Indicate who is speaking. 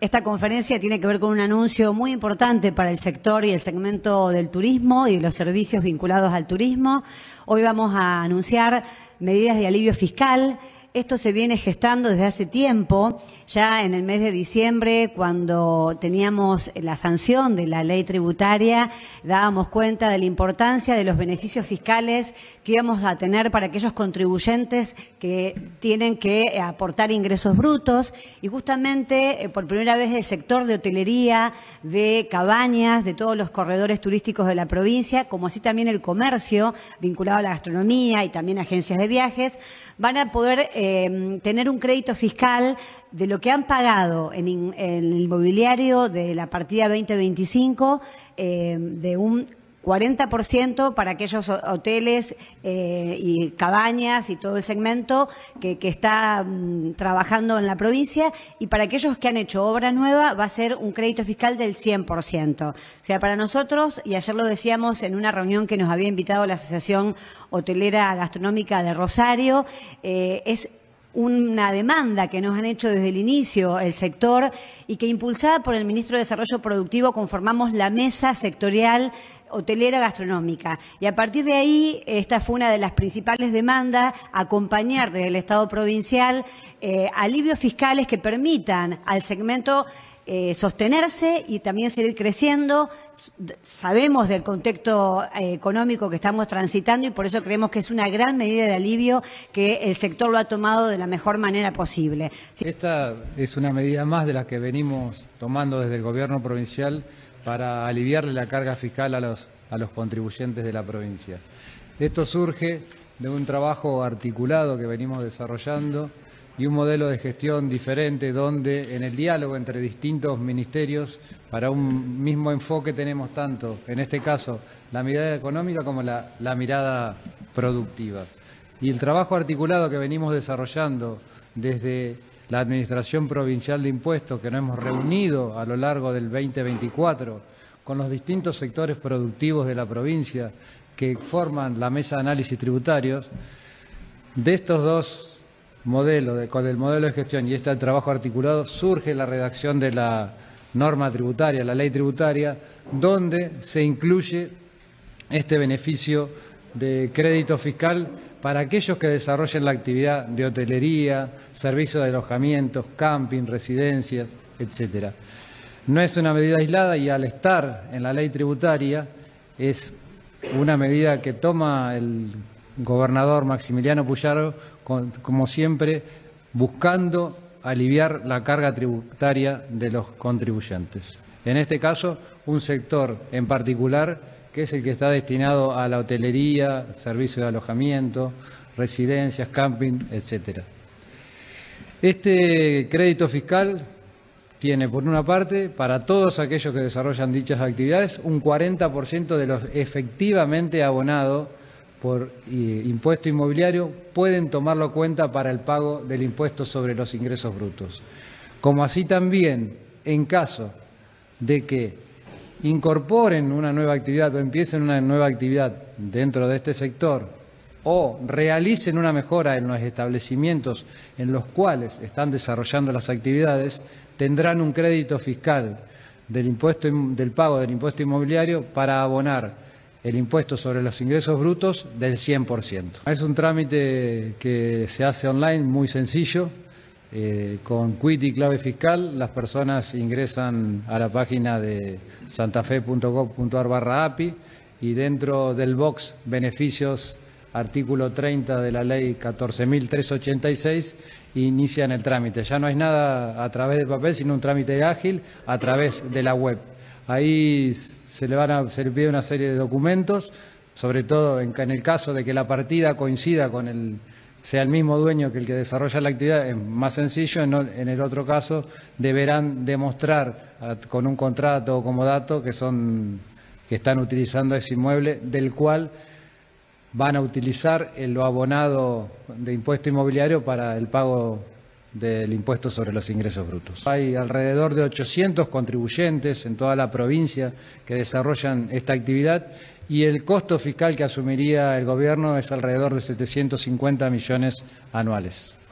Speaker 1: Esta conferencia tiene que ver con un anuncio muy importante para el sector y el segmento del turismo y de los servicios vinculados al turismo. Hoy vamos a anunciar medidas de alivio fiscal. Esto se viene gestando desde hace tiempo, ya en el mes de diciembre, cuando teníamos la sanción de la ley tributaria, dábamos cuenta de la importancia de los beneficios fiscales que íbamos a tener para aquellos contribuyentes que tienen que aportar ingresos brutos, y justamente por primera vez el sector de hotelería, de cabañas, de todos los corredores turísticos de la provincia, como así también el comercio vinculado a la gastronomía y también agencias de viajes, van a poder tener un crédito fiscal de lo que han pagado en el inmobiliario de la partida 2025 de un 40% para aquellos hoteles y cabañas y todo el segmento que está trabajando en la provincia, y para aquellos que han hecho obra nueva va a ser un crédito fiscal del 100%. O sea, para nosotros, y ayer lo decíamos en una reunión que nos había invitado la Asociación Hotelera Gastronómica de Rosario, es una demanda que nos han hecho desde el inicio el sector y que, impulsada por el Ministro de Desarrollo Productivo, conformamos la Mesa Sectorial Hotelera Gastronómica. Y a partir de ahí, esta fue una de las principales demandas: acompañar desde el Estado provincial alivios fiscales que permitan al segmento sostenerse y también seguir creciendo. Sabemos del contexto económico que estamos transitando y por eso creemos que es una gran medida de alivio que el sector lo ha tomado de la mejor manera posible.
Speaker 2: Esta es una medida más de las que venimos tomando desde el gobierno provincial para aliviarle la carga fiscal a los contribuyentes de la provincia. Esto surge de un trabajo articulado que venimos desarrollando y un modelo de gestión diferente, donde en el diálogo entre distintos ministerios, para un mismo enfoque, tenemos tanto, en este caso, la mirada económica como la mirada productiva. Y el trabajo articulado que venimos desarrollando desde la Administración Provincial de Impuestos, que nos hemos reunido a lo largo del 2024 con los distintos sectores productivos de la provincia que forman la Mesa de Análisis Tributarios, de estos dos modelos, con el modelo de gestión y este trabajo articulado, surge la redacción de la norma tributaria, la ley tributaria, donde se incluye este beneficio de crédito fiscal para aquellos que desarrollen la actividad de hotelería, servicios de alojamientos, camping, residencias, etcétera. No es una medida aislada y, al estar en la ley tributaria, es una medida que toma el gobernador Maximiliano Puyaro, como siempre, buscando aliviar la carga tributaria de los contribuyentes. En este caso, un sector en particular, que es el que está destinado a la hotelería, servicios de alojamiento, residencias, camping, etcétera. Este crédito fiscal tiene, por una parte, para todos aquellos que desarrollan dichas actividades, un 40% de los efectivamente abonados por impuesto inmobiliario pueden tomarlo en cuenta para el pago del impuesto sobre los ingresos brutos. Como así también, en caso de que incorporen una nueva actividad o empiecen una nueva actividad dentro de este sector o realicen una mejora en los establecimientos en los cuales están desarrollando las actividades, tendrán un crédito fiscal del pago del impuesto inmobiliario para abonar el impuesto sobre los ingresos brutos del 100%. Es un trámite que se hace online, muy sencillo, con quit y clave fiscal. Las personas ingresan a la página de santafe.gov.ar/API y dentro del box beneficios, artículo 30 de la ley 14.386, inician el trámite. Ya no es nada a través del papel, sino un trámite ágil a través de la web. Ahí se le pide una serie de documentos, sobre todo en el caso de que la partida coincida con sea el mismo dueño que el que desarrolla la actividad, es más sencillo. En el otro caso deberán demostrar con un contrato o comodato que están utilizando ese inmueble, del cual van a utilizar lo abonado de impuesto inmobiliario para el pago del impuesto sobre los ingresos brutos. Hay alrededor de 800 contribuyentes en toda la provincia que desarrollan esta actividad y el costo fiscal que asumiría el gobierno es alrededor de 750 millones anuales.